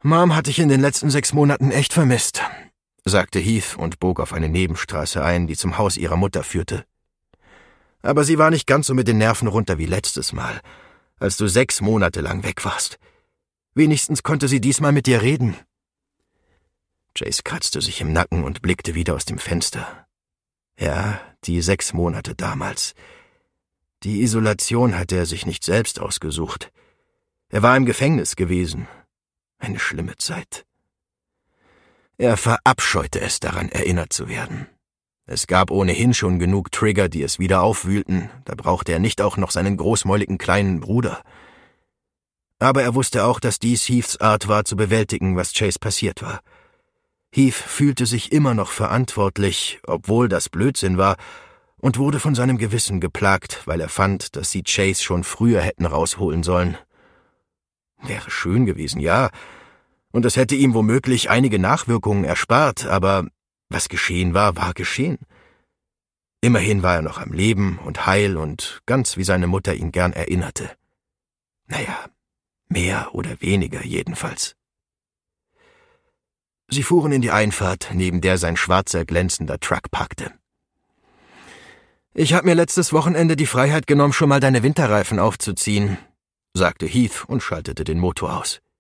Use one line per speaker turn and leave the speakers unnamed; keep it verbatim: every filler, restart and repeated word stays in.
Mom hatte ich in den letzten sechs Monaten echt vermisst, sagte Heath und bog auf eine Nebenstraße ein, die zum Haus ihrer Mutter führte. Aber sie war nicht ganz so mit den Nerven runter wie letztes Mal, als du sechs Monate lang weg warst. Wenigstens konnte sie diesmal mit dir reden. Chase kratzte sich im Nacken und blickte wieder aus dem Fenster. Ja, die sechs Monate damals. Die Isolation hatte er sich nicht selbst ausgesucht. Er war im Gefängnis gewesen. Eine schlimme Zeit. Er verabscheute es, daran erinnert zu werden. Es gab ohnehin schon genug Trigger, die es wieder aufwühlten, da brauchte er nicht auch noch seinen großmäuligen kleinen Bruder. Aber er wusste auch, dass dies Heaths Art war, zu bewältigen, was Chase passiert war. Heath fühlte sich immer noch verantwortlich, obwohl das Blödsinn war, und wurde von seinem Gewissen geplagt, weil er fand, dass sie Chase schon früher hätten rausholen sollen. Wäre schön gewesen, ja, und es hätte ihm womöglich einige Nachwirkungen erspart, aber was geschehen war, war geschehen. Immerhin war er noch am Leben und heil und ganz wie seine Mutter ihn gern erinnerte. Naja, mehr oder weniger jedenfalls. Sie fuhren in die Einfahrt, neben der sein schwarzer, glänzender Truck parkte. »Ich hab mir letztes Wochenende die Freiheit genommen, schon mal deine Winterreifen aufzuziehen«, sagte Heath und schaltete den Motor aus.